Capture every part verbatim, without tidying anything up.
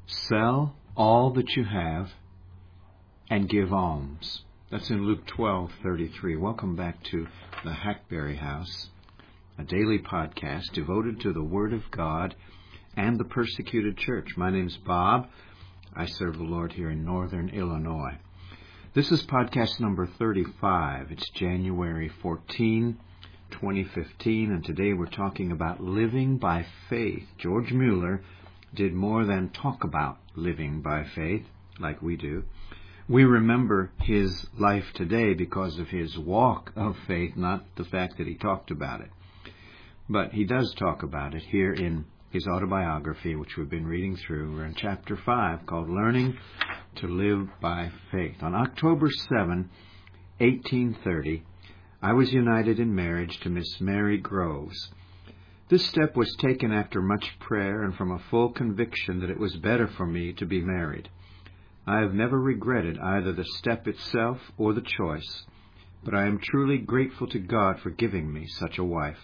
Sell all that you have and give alms. That's in Luke twelve thirty-three. Welcome back to the Hackberry House, a daily podcast devoted to the Word of God and the persecuted church. My name's Bob. I serve the Lord here in northern Illinois. This is podcast number thirty-five. It's January fourteenth, twenty fifteen, and today we're talking about living by faith. George Mueller did more than talk about living by faith like we do. We remember his life today because of his walk of faith, not the fact that he talked about it. But he does talk about it here in his autobiography, which we've been reading through. We're in chapter five, called Learning to Live by Faith. On October seventh, eighteen thirty, I was united in marriage to Miss Mary Groves. This step was taken after much prayer and from a full conviction that it was better for me to be married. I have never regretted either the step itself or the choice, but I am truly grateful to God for giving me such a wife.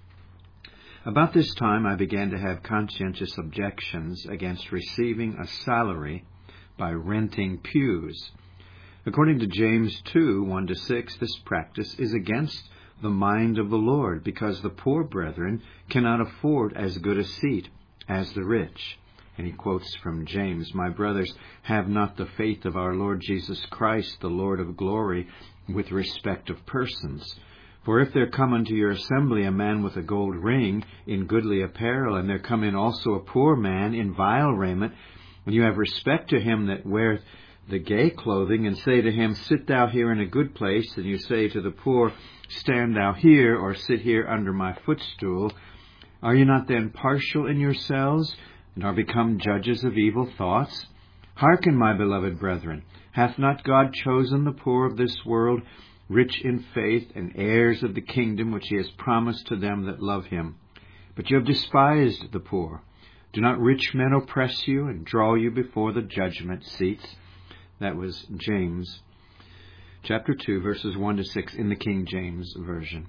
About this time, I began to have conscientious objections against receiving a salary by renting pews. According to James two, one to six, this practice is against the mind of the Lord, because the poor brethren cannot afford as good a seat as the rich. And he quotes from James, "My brothers, have not the faith of our Lord Jesus Christ, the Lord of glory, with respect of persons. For if there come unto your assembly a man with a gold ring in goodly apparel, and there come in also a poor man in vile raiment, and you have respect to him that weareth the gay clothing, and say to him, Sit thou here in a good place, and you say to the poor, Stand thou here, or sit here under my footstool, are you not then partial in yourselves, and are become judges of evil thoughts? Hearken, my beloved brethren, hath not God chosen the poor of this world, rich in faith, and heirs of the kingdom which he has promised to them that love him? But you have despised the poor. Do not rich men oppress you, and draw you before the judgment seats?" That was James chapter two, verses one to six in the King James Version.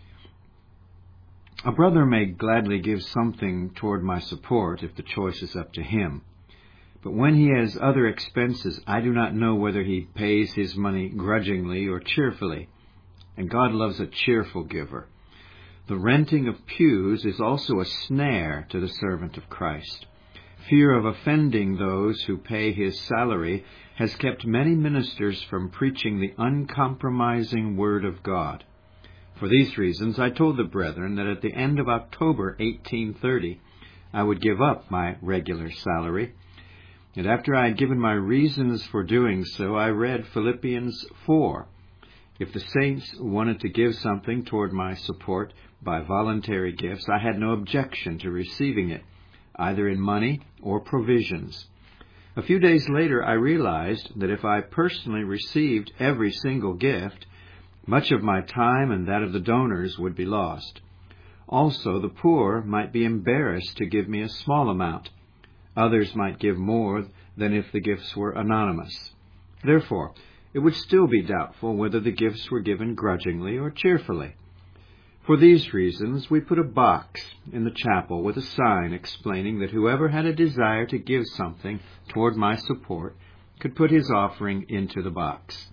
A brother may gladly give something toward my support if the choice is up to him. But when he has other expenses, I do not know whether he pays his money grudgingly or cheerfully. And God loves a cheerful giver. The renting of pews is also a snare to the servant of Christ. Fear of offending those who pay his salary has kept many ministers from preaching the uncompromising Word of God. For these reasons, I told the brethren that at the end of October eighteen thirty, I would give up my regular salary. And after I had given my reasons for doing so, I read Philippians four. If the saints wanted to give something toward my support by voluntary gifts, I had no objection to receiving it, either in money or provisions. A few days later, I realized that if I personally received every single gift, much of my time and that of the donors would be lost. Also, the poor might be embarrassed to give me a small amount. Others might give more than if the gifts were anonymous. Therefore, it would still be doubtful whether the gifts were given grudgingly or cheerfully. For these reasons, we put a box in the chapel with a sign explaining that whoever had a desire to give something toward my support could put his offering into the box.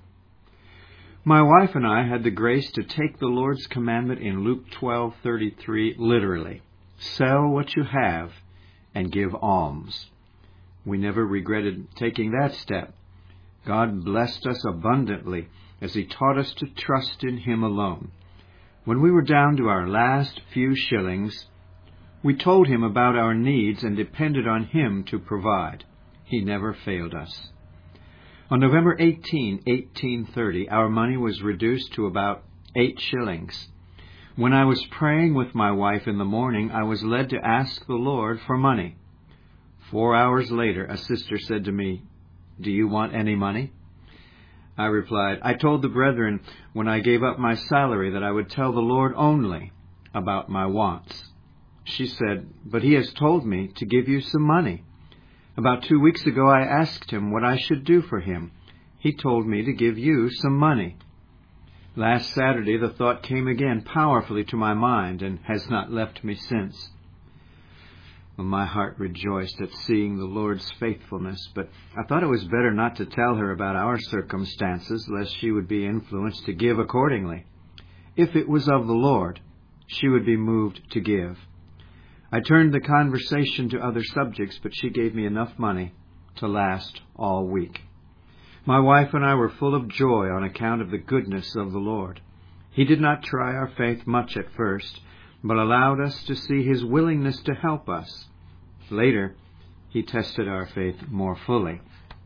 My wife and I had the grace to take the Lord's commandment in Luke twelve thirty-three literally. Sell what you have and give alms. We never regretted taking that step. God blessed us abundantly as he taught us to trust in him alone. When we were down to our last few shillings, we told him about our needs and depended on him to provide. He never failed us. On November eighteenth, eighteen thirty, our money was reduced to about eight shillings. When I was praying with my wife in the morning, I was led to ask the Lord for money. Four hours later, a sister said to me, "Do you want any money?" I replied, "I told the brethren when I gave up my salary that I would tell the Lord only about my wants." She said, "But he has told me to give you some money. About two weeks ago I asked him what I should do for him. He told me to give you some money." Last Saturday the thought came again powerfully to my mind and has not left me since. Well, my heart rejoiced at seeing the Lord's faithfulness, but I thought it was better not to tell her about our circumstances, lest she would be influenced to give accordingly. If it was of the Lord, she would be moved to give. I turned the conversation to other subjects, but she gave me enough money to last all week. My wife and I were full of joy on account of the goodness of the Lord. He did not try our faith much at first, but allowed us to see His willingness to help us. Later, He tested our faith more fully.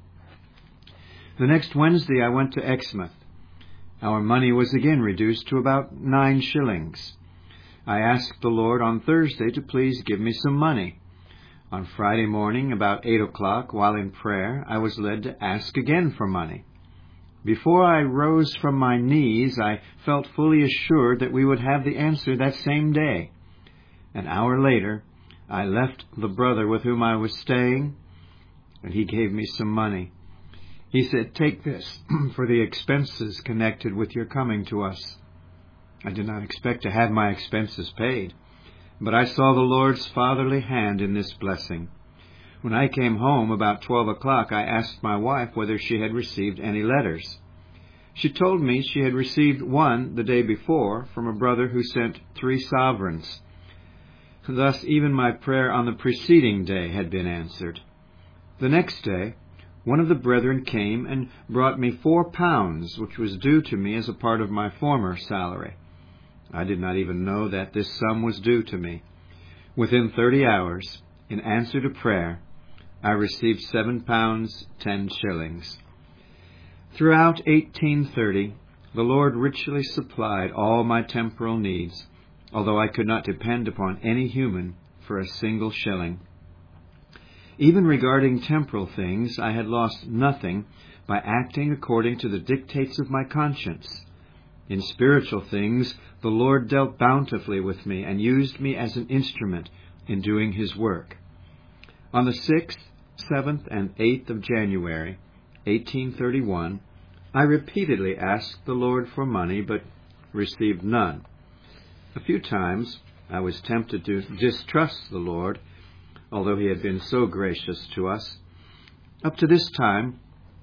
The next Wednesday I went to Exmouth. Our money was again reduced to about nine shillings. I asked the Lord on Thursday to please give me some money. On Friday morning, about eight o'clock, while in prayer, I was led to ask again for money. Before I rose from my knees, I felt fully assured that we would have the answer that same day. An hour later, I left the brother with whom I was staying, and he gave me some money. He said, "Take this for the expenses connected with your coming to us." I did not expect to have my expenses paid, but I saw the Lord's fatherly hand in this blessing. When I came home about twelve o'clock, I asked my wife whether she had received any letters. She told me she had received one the day before from a brother who sent three sovereigns. Thus, even my prayer on the preceding day had been answered. The next day, one of the brethren came and brought me four pounds, which was due to me as a part of my former salary. I did not even know that this sum was due to me. Within thirty hours, in answer to prayer, I received seven pounds ten shillings. Throughout eighteen thirty, the Lord richly supplied all my temporal needs, although I could not depend upon any human for a single shilling. Even regarding temporal things, I had lost nothing by acting according to the dictates of my conscience. In spiritual things, the Lord dealt bountifully with me and used me as an instrument in doing His work. On the sixth, seventh, and eighth of January, eighteen thirty-one, I repeatedly asked the Lord for money, but received none. A few times I was tempted to distrust the Lord, although He had been so gracious to us. Up to this time,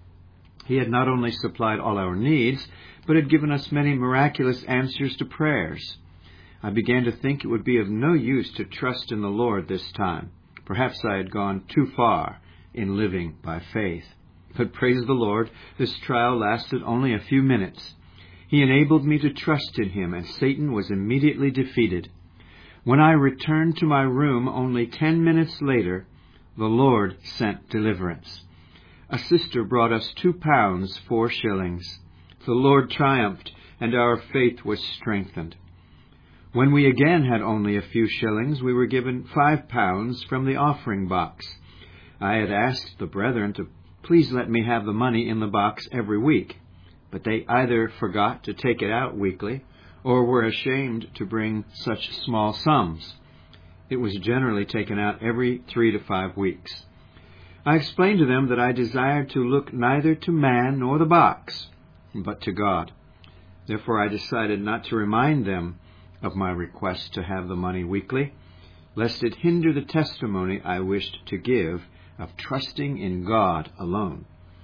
He had not only supplied all our needs, but had given us many miraculous answers to prayers. I began to think it would be of no use to trust in the Lord this time. Perhaps I had gone too far in living by faith. But praise the Lord, this trial lasted only a few minutes. He enabled me to trust in Him, and Satan was immediately defeated. When I returned to my room only ten minutes later, the Lord sent deliverance. A sister brought us two pounds four shillings. The Lord triumphed, and our faith was strengthened. When we again had only a few shillings, we were given five pounds from the offering box. I had asked the brethren to please let me have the money in the box every week, but they either forgot to take it out weekly or were ashamed to bring such small sums. It was generally taken out every three to five weeks. I explained to them that I desired to look neither to man nor the box, but to God. Therefore I decided not to remind them of my request to have the money weekly, lest it hinder the testimony I wished to give of trusting in God alone.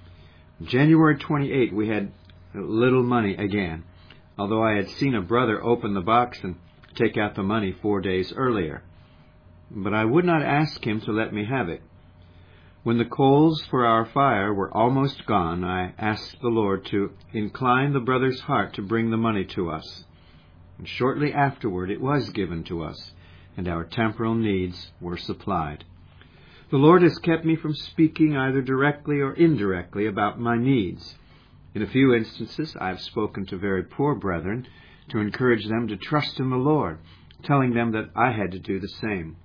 January twenty-eighth, we had little money again, although I had seen a brother open the box and take out the money four days earlier. But I would not ask him to let me have it. When the coals for our fire were almost gone, I asked the Lord to incline the brother's heart to bring the money to us. And shortly afterward it was given to us, and our temporal needs were supplied. The Lord has kept me from speaking either directly or indirectly about my needs. In a few instances I have spoken to very poor brethren to encourage them to trust in the Lord, telling them that I had to do the same.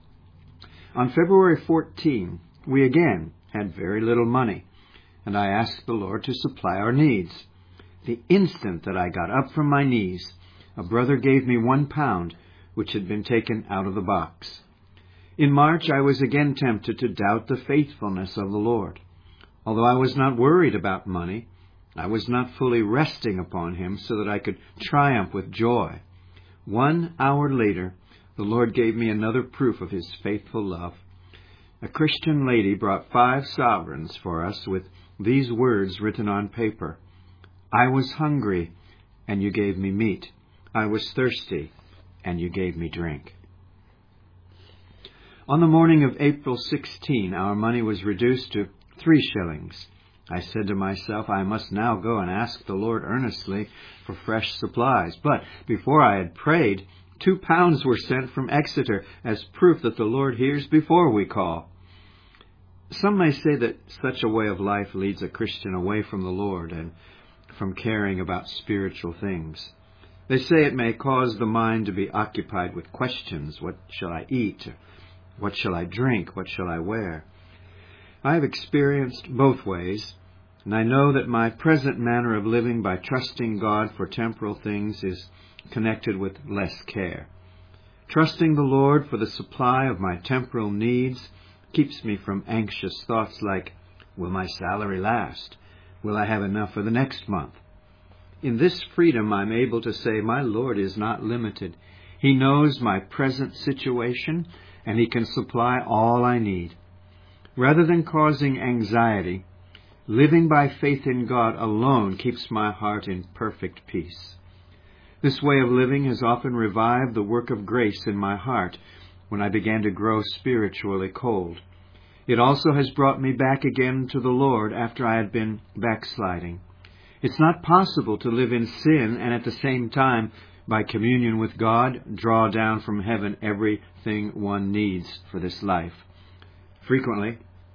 On February fourteenth, we again had very little money, and I asked the Lord to supply our needs. The instant that I got up from my knees, a brother gave me one pound, which had been taken out of the box. In March, I was again tempted to doubt the faithfulness of the Lord. Although I was not worried about money, I was not fully resting upon Him so that I could triumph with joy. One hour later, the Lord gave me another proof of his faithful love. A Christian lady brought five sovereigns for us with these words written on paper: "I was hungry, and you gave me meat. I was thirsty, and you gave me drink." On the morning of April sixteenth, our money was reduced to three shillings. I said to myself, I must now go and ask the Lord earnestly for fresh supplies. But before I had prayed, two pounds were sent from Exeter as proof that the Lord hears before we call. Some may say that such a way of life leads a Christian away from the Lord and from caring about spiritual things. They say it may cause the mind to be occupied with questions. What shall I eat? What shall I drink? What shall I wear? I have experienced both ways, and I know that my present manner of living by trusting God for temporal things is connected with less care. Trusting the Lord for the supply of my temporal needs keeps me from anxious thoughts like, will my salary last? Will I have enough for the next month? In this freedom, I'm able to say, my Lord is not limited. He knows my present situation, and He can supply all I need. Rather than causing anxiety, living by faith in God alone keeps my heart in perfect peace. This way of living has often revived the work of grace in my heart when I began to grow spiritually cold. It also has brought me back again to the Lord after I had been backsliding. It's not possible to live in sin and at the same time, by communion with God, draw down from heaven everything one needs for this life. Frequently,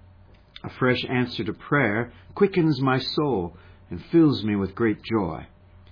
a fresh answer to prayer quickens my soul and fills me with great joy.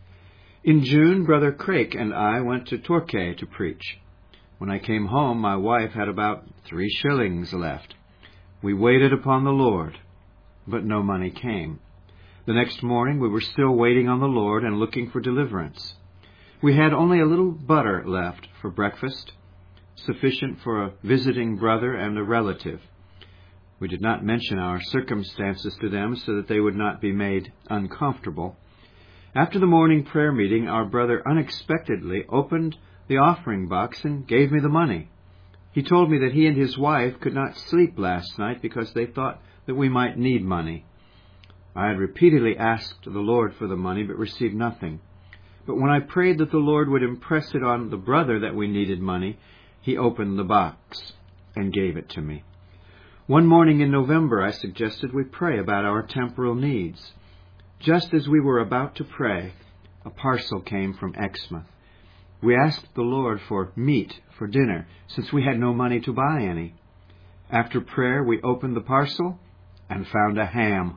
In June, Brother Craik and I went to Torquay to preach. When I came home, my wife had about three shillings left. We waited upon the Lord, but no money came. The next morning, we were still waiting on the Lord and looking for deliverance. We had only a little butter left for breakfast, sufficient for a visiting brother and a relative. We did not mention our circumstances to them so that they would not be made uncomfortable. After the morning prayer meeting, our brother unexpectedly opened the offering box and gave me the money. He told me that he and his wife could not sleep last night because they thought that we might need money. I had repeatedly asked the Lord for the money but received nothing. But when I prayed that the Lord would impress it on the brother that we needed money, he opened the box and gave it to me. One morning in November, I suggested we pray about our temporal needs. Just as we were about to pray, a parcel came from Exmouth. We asked the Lord for meat for dinner, since we had no money to buy any. After prayer, we opened the parcel and found a ham.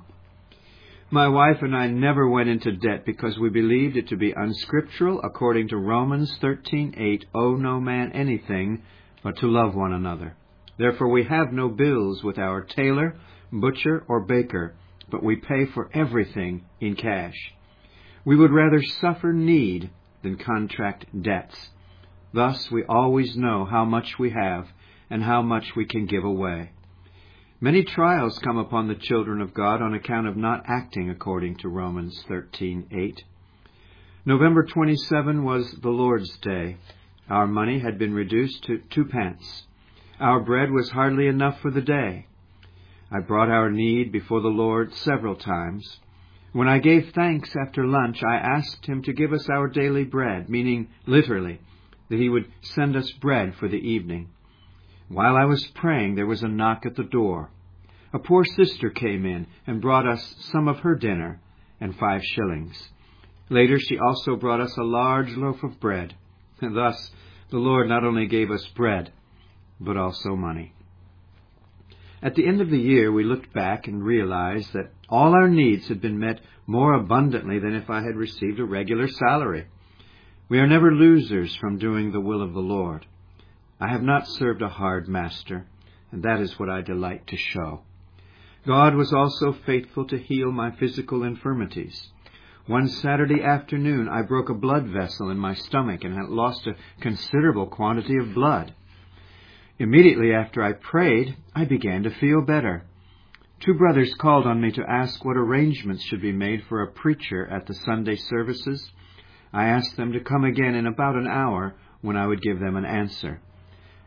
My wife and I never went into debt because we believed it to be unscriptural according to Romans thirteen eight, owe no man anything but to love one another. Therefore we have no bills with our tailor, butcher, or baker, but we pay for everything in cash. We would rather suffer need than contract debts. Thus we always know how much we have and how much we can give away. Many trials come upon the children of God on account of not acting according to Romans thirteen eight. November twenty-seventh was the Lord's Day. Our money had been reduced to two pence. Our bread was hardly enough for the day. I brought our need before the Lord several times. When I gave thanks after lunch, I asked Him to give us our daily bread, meaning literally, that He would send us bread for the evening. While I was praying, there was a knock at the door. A poor sister came in and brought us some of her dinner and five shillings. Later, she also brought us a large loaf of bread. And thus, the Lord not only gave us bread, but also money. At the end of the year, we looked back and realized that all our needs had been met more abundantly than if I had received a regular salary. We are never losers from doing the will of the Lord. I have not served a hard master, and that is what I delight to show. God was also faithful to heal my physical infirmities. One Saturday afternoon, I broke a blood vessel in my stomach and had lost a considerable quantity of blood. Immediately after I prayed, I began to feel better. Two brothers called on me to ask what arrangements should be made for a preacher at the Sunday services. I asked them to come again in about an hour, when I would give them an answer.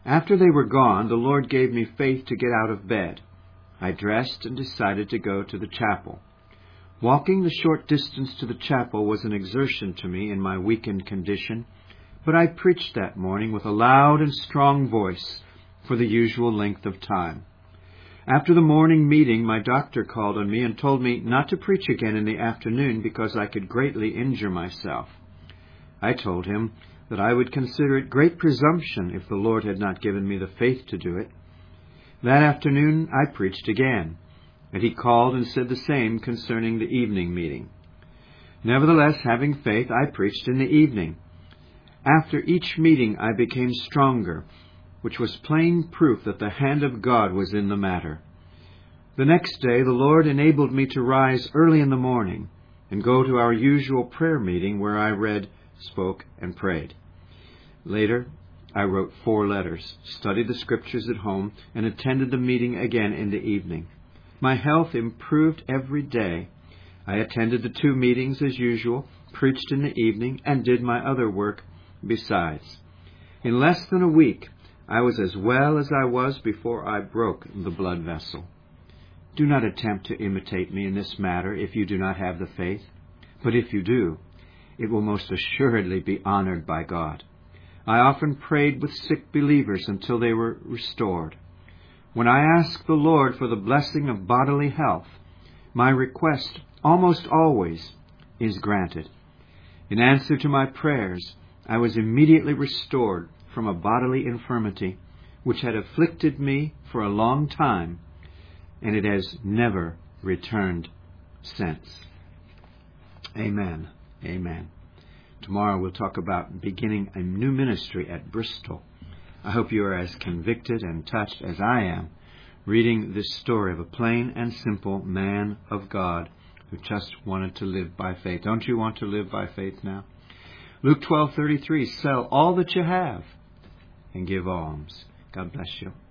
After they were gone, the Lord gave me faith to get out of bed. I dressed and decided to go to the chapel. Walking the short distance to the chapel was an exertion to me in my weakened condition, but I preached that morning with a loud and strong voice for the usual length of time. After the morning meeting, my doctor called on me and told me not to preach again in the afternoon because I could greatly injure myself. I told him that I would consider it great presumption if the Lord had not given me the faith to do it. That afternoon I preached again, and he called and said the same concerning the evening meeting. Nevertheless, having faith, I preached in the evening. After each meeting I became stronger, which was plain proof that the hand of God was in the matter. The next day the Lord enabled me to rise early in the morning and go to our usual prayer meeting where I read, spoke, and prayed. Later, I wrote four letters, studied the Scriptures at home, and attended the meeting again in the evening. My health improved every day. I attended the two meetings as usual, preached in the evening, and did my other work besides. In less than a week, I was as well as I was before I broke the blood vessel. Do not attempt to imitate me in this matter if you do not have the faith. But if you do, it will most assuredly be honored by God. I often prayed with sick believers until they were restored. When I ask the Lord for the blessing of bodily health, my request almost always is granted. In answer to my prayers, I was immediately restored from a bodily infirmity which had afflicted me for a long time, and it has never returned since. Amen. Amen. Tomorrow we'll talk about beginning a new ministry at Bristol. I hope you are as convicted and touched as I am, reading this story of a plain and simple man of God who just wanted to live by faith. Don't you want to live by faith now? Luke twelve thirty-three, sell all that you have and give alms. God bless you.